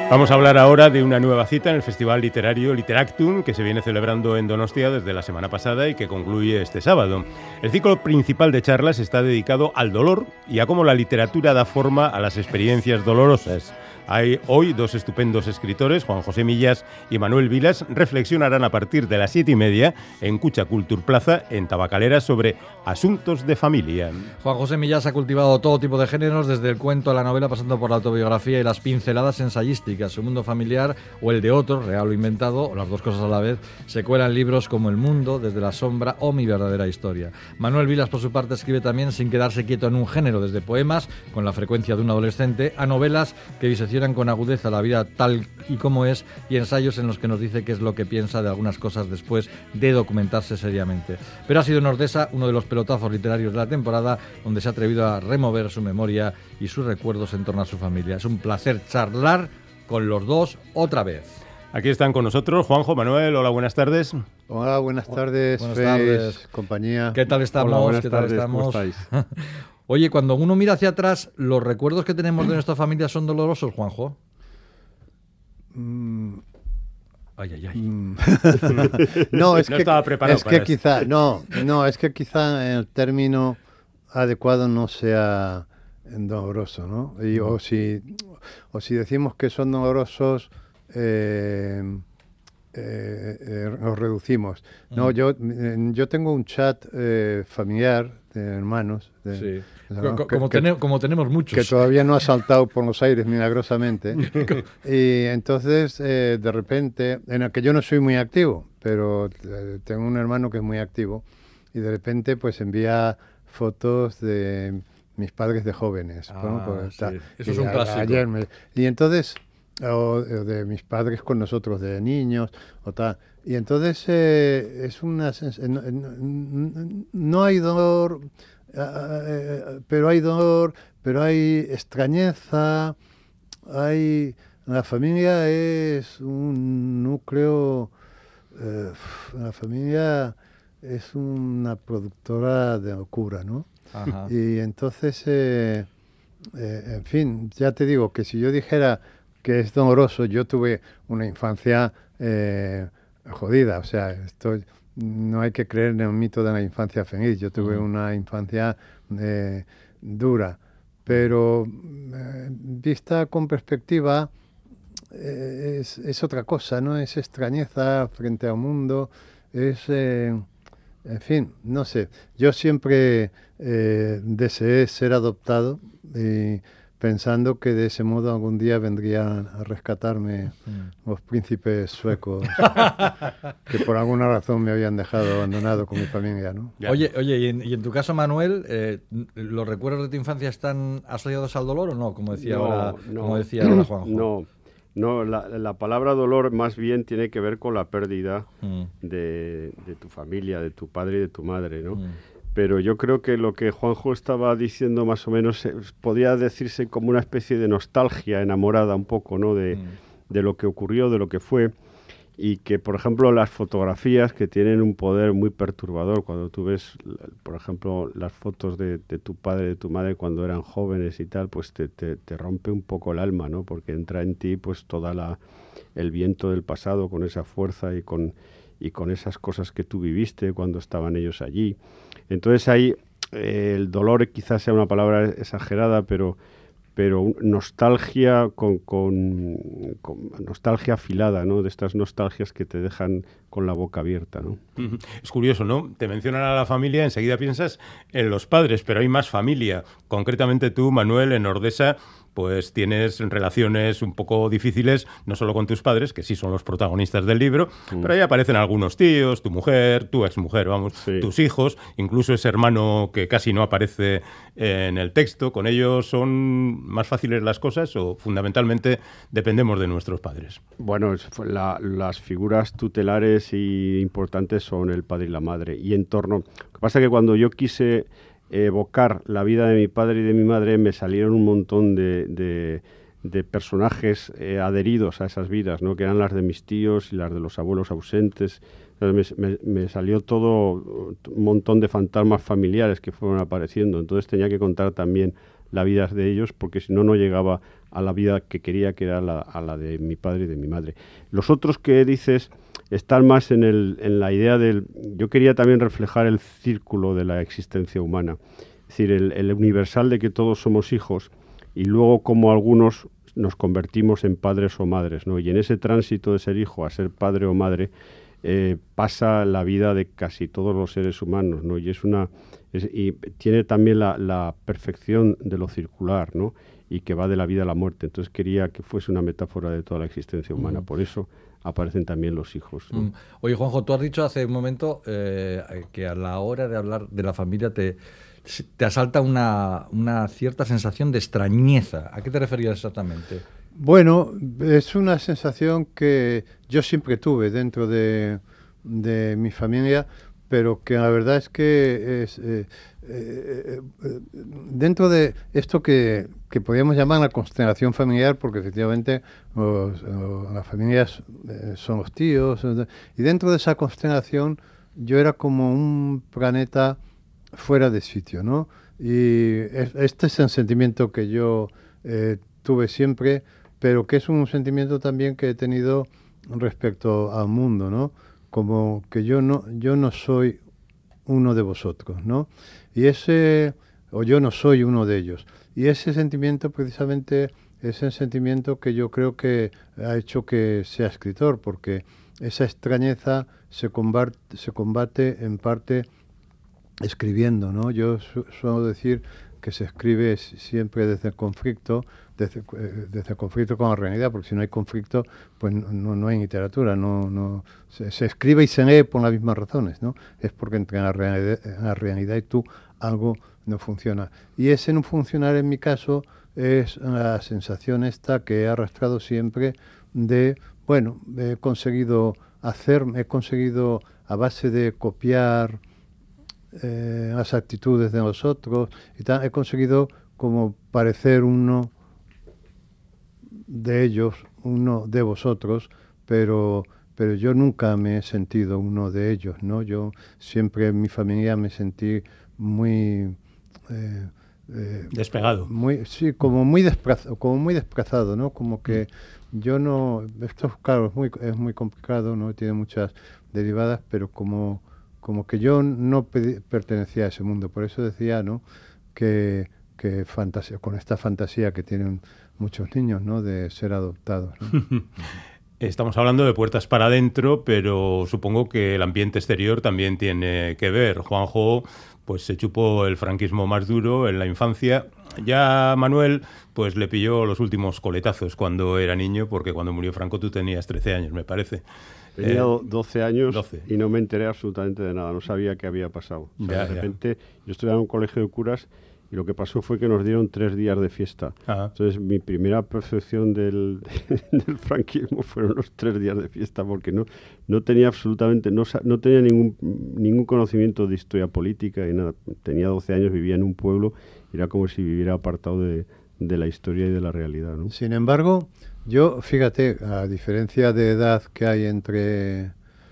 Vamos a hablar ahora de una nueva cita en el Festival Literario Literactum, que se viene celebrando en Donostia desde la semana pasada y que concluye este sábado. El ciclo principal de charlas está dedicado al dolor y a cómo la literatura da forma a las experiencias dolorosas. Hay hoy dos estupendos escritores, Juan José Millás y Manuel Vilas, reflexionarán a partir de las 7:30 en Cucha Cultur Plaza, en Tabacalera, sobre asuntos de familia. Juan José Millás ha cultivado todo tipo de géneros, desde el cuento a la novela, pasando por la autobiografía y las pinceladas ensayísticas. Su mundo familiar o el de otro, real o inventado, o las dos cosas a la vez, se cuelan libros como El Mundo, Desde la Sombra o Mi Verdadera Historia. Manuel Vilas, por su parte, escribe también sin quedarse quieto en un género, desde poemas, con la frecuencia de un adolescente, a novelas que diseccionan con agudeza la vida tal y como es, y ensayos en los que nos dice qué es lo que piensa de algunas cosas después de documentarse seriamente. Pero ha sido en Ordesa uno de los pelotazos literarios de la temporada, donde se ha atrevido a remover su memoria y sus recuerdos en torno a su familia. Es un placer charlar con los dos otra vez. Aquí están con nosotros Juanjo, Manuel. Hola, buenas tardes. Hola, buenas tardes, Buenas tardes, compañía. ¿Qué tal estamos? Hola, buenas ¿Qué tal tardes, estamos? ¿cómo estáis? Oye, cuando uno mira hacia atrás, ¿los recuerdos que tenemos de nuestra familia son dolorosos, Juanjo? Ay, ay, ay. No, es No que estaba preparado es para que quizá es que quizá el término adecuado no sea doloroso, ¿no? O si decimos que son dolorosos, los reducimos. No, yo tengo un chat familiar de hermanos. Sí. ¿no? Como tenemos muchos. Que todavía no ha saltado por los aires milagrosamente. Y entonces, de repente, en el que yo no soy muy activo, pero tengo un hermano que es muy activo, y de repente pues envía fotos de mis padres de jóvenes. Sí. Eso es un clásico. Y entonces, o de mis padres con nosotros de niños, o tal. Y entonces es una no hay dolor, pero hay dolor, pero hay extrañeza, la familia es un núcleo, la familia es una productora de locura, ¿no? Ajá. Y entonces, en fin, ya te digo que si yo dijera que es doloroso, yo tuve una infancia jodida, o sea, no hay que creer en el mito de la infancia feliz. Yo tuve una infancia dura, pero vista con perspectiva es otra cosa, ¿no? Es extrañeza frente al mundo, en fin, no sé. Yo siempre deseé ser adoptado y pensando que de ese modo algún día vendrían a rescatarme los príncipes suecos que por alguna razón me habían dejado abandonado con mi familia, ¿no? Ya. Oye, y en tu caso, Manuel, ¿los recuerdos de tu infancia están asociados al dolor o no? Como decía ahora Juanjo. No, la palabra dolor más bien tiene que ver con la pérdida de tu familia, de tu padre y de tu madre, ¿no? Pero yo creo que lo que Juanjo estaba diciendo más o menos podría decirse como una especie de nostalgia enamorada un poco, ¿no? De lo que ocurrió, de lo que fue, y que, por ejemplo, las fotografías que tienen un poder muy perturbador. Cuando tú ves, por ejemplo, las fotos de tu padre y de tu madre cuando eran jóvenes y tal, pues te rompe un poco el alma, ¿no? Porque entra en ti pues el viento del pasado con esa fuerza y con esas cosas que tú viviste cuando estaban ellos allí. Entonces ahí el dolor quizás sea una palabra exagerada, pero nostalgia con nostalgia afilada, ¿no? De estas nostalgias que te dejan con la boca abierta, ¿no? Es curioso, ¿no? Te mencionan a la familia, enseguida piensas en los padres, pero hay más familia. Concretamente tú, Manuel, en Ordesa, pues tienes relaciones un poco difíciles, no solo con tus padres, que sí son los protagonistas del libro, pero ahí aparecen algunos tíos, tu mujer, tu exmujer, Sí. tus hijos, incluso ese hermano que casi no aparece en el texto. ¿Con ellos son más fáciles las cosas o fundamentalmente dependemos de nuestros padres? Bueno, las figuras tutelares y importantes son el padre y la madre. Y en torno... Lo que pasa es que cuando yo quise evocar la vida de mi padre y de mi madre, me salieron un montón de personajes adheridos a esas vidas, ¿no? Que eran las de mis tíos y las de los abuelos ausentes. Entonces me salió todo un montón de fantasmas familiares que fueron apareciendo. Entonces tenía que contar también la vida de ellos, porque si no, no llegaba a la vida que quería, que era a la de mi padre y de mi madre. Los otros que dices están más en la idea del... Yo quería también reflejar el círculo de la existencia humana, es decir, el universal de que todos somos hijos, y luego como algunos nos convertimos en padres o madres, ¿no? Y en ese tránsito de ser hijo a ser padre o madre pasa la vida de casi todos los seres humanos, ¿no? Y y tiene también la perfección de lo circular, ¿no? Y que va de la vida a la muerte. Entonces quería que fuese una metáfora de toda la existencia humana. Por eso aparecen también los hijos, ¿no? Oye, Juanjo, tú has dicho hace un momento que a la hora de hablar de la familia te asalta una cierta sensación de extrañeza. ¿A qué te referías exactamente? Bueno, es una sensación que yo siempre tuve dentro de mi familia, pero que la verdad es que es dentro de esto que podríamos llamar la constelación familiar, porque efectivamente las familias son los tíos, y dentro de esa constelación yo era como un planeta fuera de sitio, ¿no? Y este es el sentimiento que yo tuve siempre, pero que es un sentimiento también que he tenido respecto al mundo, ¿no? Como que yo no soy uno de vosotros, ¿no? O yo no soy uno de ellos. Y ese sentimiento precisamente es el sentimiento que yo creo que ha hecho que sea escritor, porque esa extrañeza se combate en parte escribiendo, ¿no? Yo suelo decir que se escribe siempre desde el conflicto, desde el conflicto con la realidad, porque si no hay conflicto, pues no hay literatura, se escribe y se lee por las mismas razones, ¿no? Es porque entre la realidad y tú algo no funciona. Y ese no funcionar en mi caso es la sensación esta que he arrastrado siempre de, bueno, he conseguido a base de copiar las actitudes de los otros y tal, he conseguido como parecer uno de ellos, uno de vosotros, pero yo nunca me he sentido uno de ellos, ¿no? Yo siempre en mi familia me sentí muy despegado. Como muy desplazado, ¿no? Como que yo no... Esto, claro, es muy complicado, ¿no? Tiene muchas derivadas, pero como que yo no pertenecía a ese mundo. Por eso decía, ¿no? Que con esta fantasía que tienen muchos niños, ¿no? De ser adoptados, ¿no? Estamos hablando de puertas para adentro, pero supongo que el ambiente exterior también tiene que ver. Juanjo, pues se chupó el franquismo más duro en la infancia. Ya Manuel, pues le pilló los últimos coletazos cuando era niño, porque cuando murió Franco tú tenías 13 años, me parece. Tenía 12 años 12. Y no me enteré absolutamente de nada, no sabía qué había pasado. O sea, de repente yo estudiaba en un colegio de curas y lo que pasó fue que nos dieron 3 días de fiesta. Ajá. Entonces mi primera percepción del franquismo fueron los 3 días de fiesta, porque no tenía absolutamente, no tenía ningún conocimiento de historia política y nada. Tenía 12 años, vivía en un pueblo y era como si viviera apartado de la historia y de la realidad, ¿no? Sin embargo, yo, fíjate, a diferencia de edad que hay entre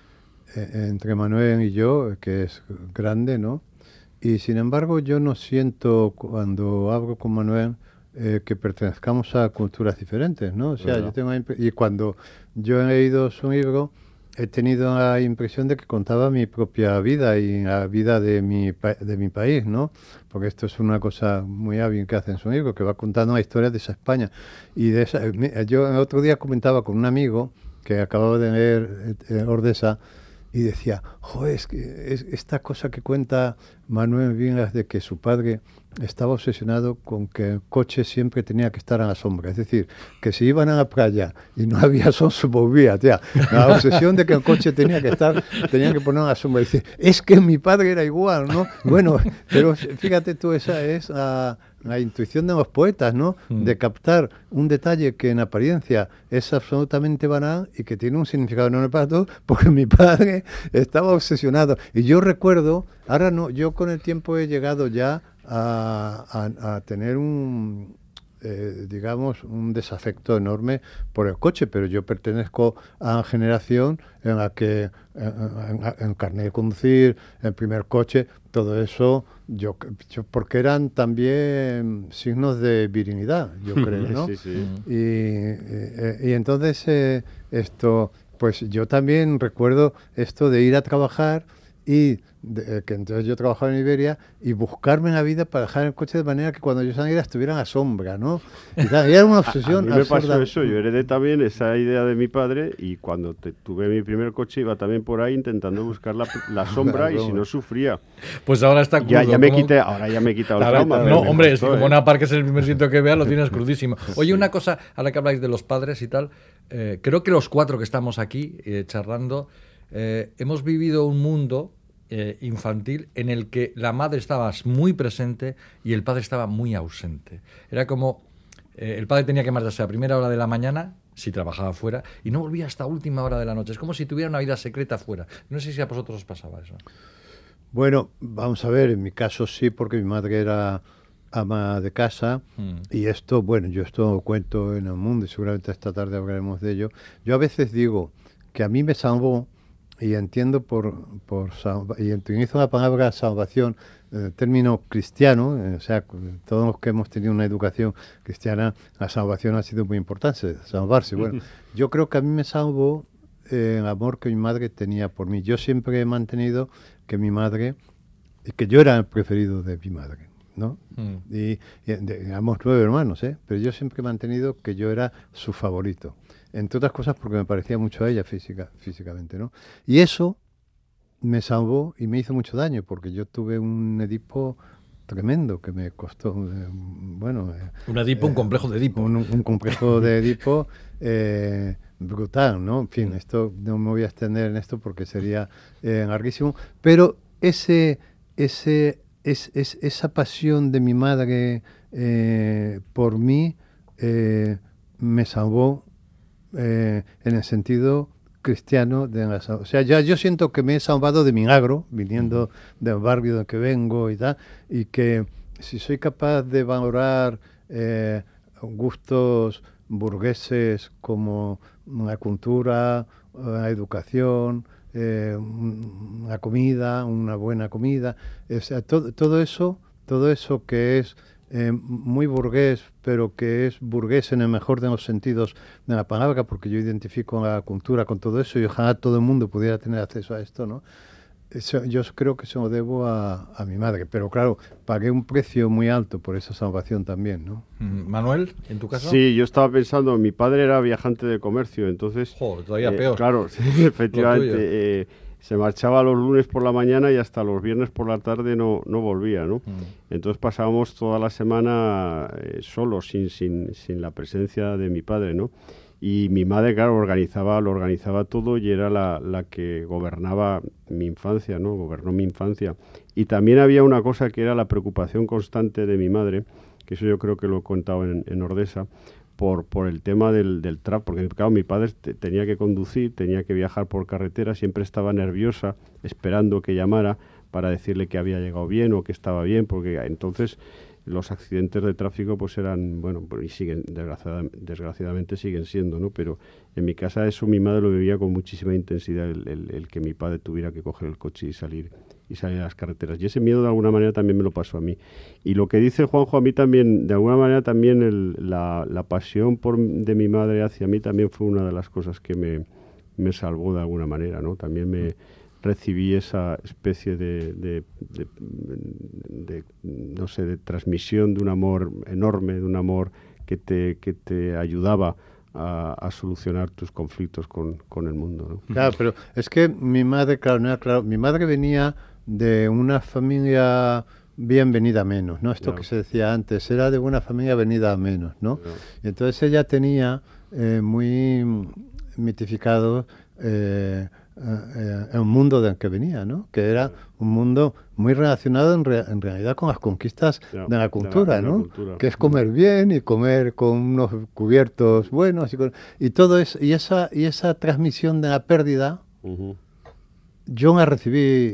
Manuel y yo, que es grande, ¿no? Y sin embargo, yo no siento cuando hablo con Manuel que pertenezcamos a culturas diferentes, ¿no? O sea, yo tengo y cuando yo he leído su libro, he tenido la impresión de que contaba mi propia vida y la vida de mi país, ¿no? Porque esto es una cosa muy hábil que hace en su libro, que va contando la historia de esa España. Y yo el otro día comentaba con un amigo que acababa de leer Ordesa y decía, joder, es que esta cosa que cuenta Manuel Vingas de que su padre estaba obsesionado con que el coche siempre tenía que estar a la sombra. Es decir, que si iban a la playa y no había sol, se movía, tía. La obsesión de que el coche tenía que poner a la sombra. Dice, es que mi padre era igual, ¿no? Bueno, pero fíjate tú, esa es la intuición de los poetas, ¿no? De captar un detalle que en apariencia es absolutamente banal y que tiene un significado enorme para todos, porque mi padre estaba obsesionado. Y yo recuerdo, ahora no, yo con el tiempo he llegado ya a tener digamos, un desafecto enorme por el coche, pero yo pertenezco a una generación en la que en carnet de conducir, en primer coche, todo eso, yo porque eran también signos de virilidad, yo creo, ¿no? Sí, sí. Y entonces esto, pues yo también recuerdo esto de ir a trabajar y que entonces yo trabajaba en Iberia y buscarme la vida para dejar el coche de manera que cuando yo saliera estuvieran a sombra, ¿no? Y era una obsesión A mí me absurda. pasó eso, yo heredé también esa idea de mi padre y cuando tuve mi primer coche iba también por ahí intentando buscar la sombra y si no sufría. Pues ahora está crudo. Ahora ya me he quitado el trauma. No, pero hombre, costó, si como una parque es el primer sitio que veas, lo tienes crudísimo. Oye, una cosa, ahora que habláis de los padres y tal, creo que los cuatro que estamos aquí charlando, hemos vivido un mundo infantil en el que la madre estaba muy presente y el padre estaba muy ausente. Era como el padre tenía que marcharse a primera hora de la mañana si trabajaba fuera y no volvía hasta última hora de la noche. Es como si tuviera una vida secreta fuera. No sé si a vosotros os pasaba eso. Bueno, vamos a ver, en mi caso sí, porque mi madre era ama de casa y esto, bueno, yo esto lo cuento en El Mundo y seguramente esta tarde hablaremos de ello. Yo a veces digo que a mí me salvó. Y entiendo y utilizo la palabra salvación, término cristiano, o sea, todos los que hemos tenido una educación cristiana, la salvación ha sido muy importante, salvarse. Bueno, yo creo que a mí me salvó el amor que mi madre tenía por mí. Yo siempre he mantenido que mi madre, que yo era el preferido de mi madre, ¿no? Y éramos 9 hermanos, pero yo siempre he mantenido que yo era su favorito. Entre otras cosas porque me parecía mucho a ella físicamente, ¿no? Y eso me salvó y me hizo mucho daño porque yo tuve un Edipo tremendo que me costó, bueno... un Edipo, un complejo de Edipo. Un complejo de Edipo brutal, ¿no? En fin, esto no me voy a extender en esto porque sería larguísimo, pero esa pasión de mi madre por mí me salvó en el sentido cristiano o sea, yo siento que me he salvado de milagro viniendo del barrio del que vengo y tal, y que si soy capaz de valorar gustos burgueses como la cultura, la educación, la comida, una buena comida, o sea, todo eso que es muy burgués, pero que es burgués en el mejor de los sentidos de la palabra, porque yo identifico la cultura con todo eso y ojalá todo el mundo pudiera tener acceso a esto, ¿no? Yo creo que se lo debo a mi madre, pero claro, pagué un precio muy alto por esa salvación también, ¿no? Manuel, ¿en tu caso? Sí, yo estaba pensando, mi padre era viajante de comercio, entonces... Joder, todavía peor. Claro, sí, efectivamente, se marchaba los lunes por la mañana y hasta los viernes por la tarde no volvía, ¿no? Entonces pasábamos toda la semana solos, sin la presencia de mi padre, ¿no? Y mi madre, claro, lo organizaba todo y era la que gobernaba mi infancia, ¿no? Gobernó mi infancia. Y también había una cosa que era la preocupación constante de mi madre, que eso yo creo que lo he contado en Ordesa, por el tema del tráfico, porque claro, mi padre tenía que conducir, tenía que viajar por carretera, siempre estaba nerviosa, esperando que llamara para decirle que había llegado bien o que estaba bien, porque entonces los accidentes de tráfico pues eran, bueno, y siguen, desgraciadamente siguen siendo, ¿no? Pero en mi casa eso mi madre lo vivía con muchísima intensidad, el que mi padre tuviera que coger el coche y salir a las carreteras. Y ese miedo de alguna manera también me lo pasó a mí. Y lo que dice Juanjo, a mí también, de alguna manera también la pasión de mi madre hacia mí también fue una de las cosas que me salvó de alguna manera, ¿no? También recibí esa especie de no sé, de transmisión de un amor enorme, de un amor que te ayudaba a solucionar tus conflictos con el mundo, ¿no? Claro, pero es que mi madre, mi madre venía de una familia bien venida a menos, ¿no? Esto que se decía antes, era de una familia venida a menos, ¿no? Y entonces ella tenía muy mitificado el mundo del que venía, ¿no? Que era un mundo muy relacionado en realidad con las conquistas de la cultura, ¿no? Que es comer bien y comer con unos cubiertos buenos y todo eso, y esa transmisión de la pérdida, yo la recibí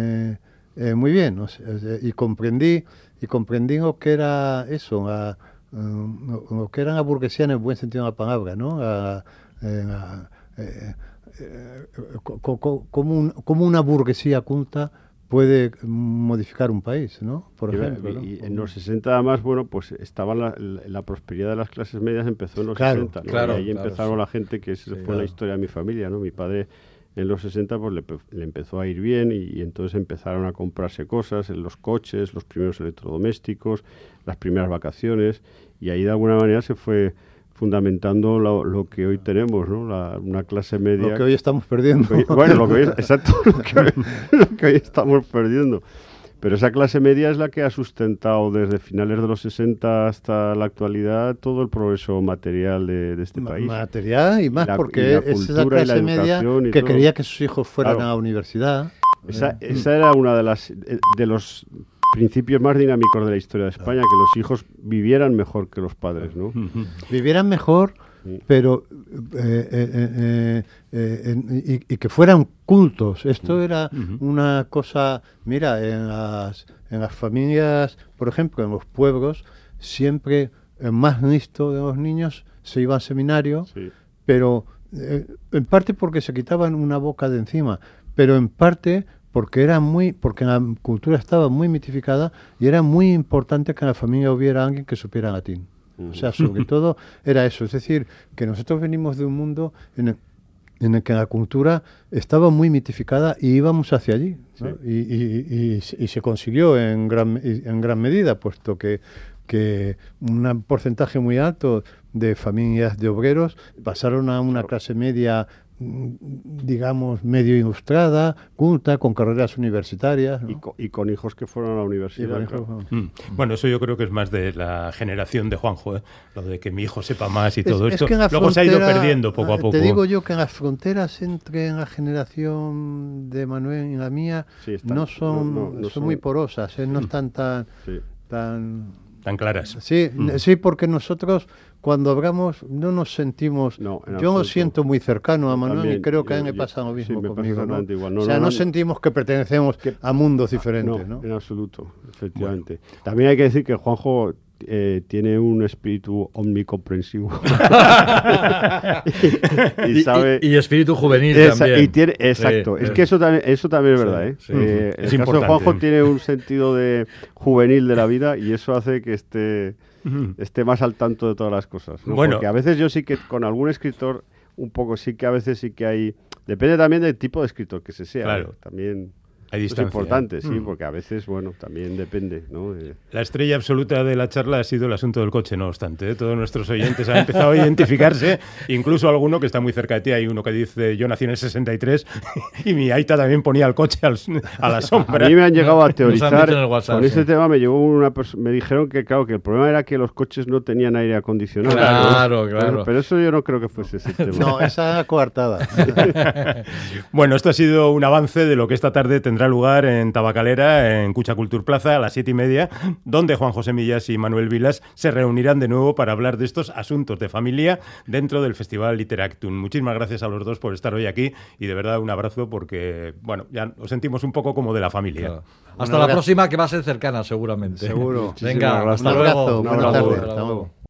muy bien, o sea, y comprendí lo que era eso, lo que era la burguesía en el buen sentido de la palabra, ¿no? Como una burguesía culta puede modificar un país, ¿no? Por ejemplo. Y en los 60 además, bueno, pues estaba la prosperidad de las clases medias empezó en los 60, ¿no? Claro, y ahí empezaron la gente, que fue la historia de mi familia, ¿no? Mi padre en los 60 pues le empezó a ir bien y entonces empezaron a comprarse cosas, en los coches, los primeros electrodomésticos, las primeras vacaciones, y ahí de alguna manera se fue fundamentando lo que hoy tenemos, ¿no? Una clase media. Lo que hoy estamos perdiendo. Lo que hoy estamos perdiendo. Pero esa clase media es la que ha sustentado desde finales de los 60 hasta la actualidad todo el progreso material de este país. Material y más porque es esa clase media que todo. Quería que sus hijos fueran a la universidad. Esa era una de los principios más dinámicos de la historia de España, que los hijos vivieran mejor que los padres, ¿no? Vivieran mejor, pero y que fueran cultos. Esto era una cosa, mira, en las familias, por ejemplo, en los pueblos, siempre el más listo de los niños se iba al seminario, pero en parte porque se quitaban una boca de encima, pero en parte porque la cultura estaba muy mitificada y era muy importante que en la familia hubiera alguien que supiera latín. O sea, sobre todo era eso. Es decir, que nosotros venimos de un mundo en el que la cultura estaba muy mitificada y íbamos hacia allí, ¿no? Y se consiguió en gran medida, puesto que un porcentaje muy alto de familias de obreros pasaron a una clase media, digamos, medio ilustrada, culta, con carreras universitarias, ¿no? Y con hijos que fueron a la universidad. Bueno, eso yo creo que es más de la generación de Juanjo, ¿eh? Lo de que mi hijo sepa más y todo esto. Que luego se ha ido perdiendo poco a poco. Te digo yo que en las fronteras entre la generación de Manuel y la mía no son muy porosas, no están tan claras. Sí, porque nosotros cuando hablamos no nos sentimos... yo lo siento muy cercano a Manuel también, y creo que a él me pasa lo mismo conmigo, ¿no? Igual. No sentimos que pertenecemos a mundos diferentes, ¿no? En absoluto, efectivamente. Bueno. También hay que decir que Juanjo tiene un espíritu omnicomprensivo. y espíritu juvenil también. Exacto. Es que eso también es verdad, ¿eh? El caso de Juanjo tiene un sentido juvenil de la vida y eso hace que esté más al tanto de todas las cosas, ¿no? Bueno. Porque a veces yo sí que con algún escritor un poco a veces sí que hay... Depende también del tipo de escritor que se sea. Claro. ¿No? También... Es importante, sí, porque a veces, bueno, también depende, ¿no? La estrella absoluta de la charla ha sido el asunto del coche, no obstante, ¿eh? Todos nuestros oyentes han empezado a identificarse, incluso alguno que está muy cerca de ti. Hay uno que dice, yo nací en el 63 y mi aita también ponía el coche a la sombra. A mí me han llegado a teorizar, WhatsApp, con este tema me dijeron que, claro, que el problema era que los coches no tenían aire acondicionado. Claro. Bueno, pero eso yo no creo que fuese ese tema. No, esa coartada. Bueno, esto ha sido un avance de lo que esta tarde tendrá lugar en Tabacalera, en Cucha Cultur Plaza, a las 7:30, donde Juan José Millas y Manuel Vilas se reunirán de nuevo para hablar de estos asuntos de familia dentro del Festival Literactum. Muchísimas gracias a los dos por estar hoy aquí y de verdad un abrazo porque, bueno, ya os sentimos un poco como de la familia. Claro. Hasta la próxima, que va a ser cercana seguramente. Seguro. Venga, hasta luego. Un abrazo. Hasta luego.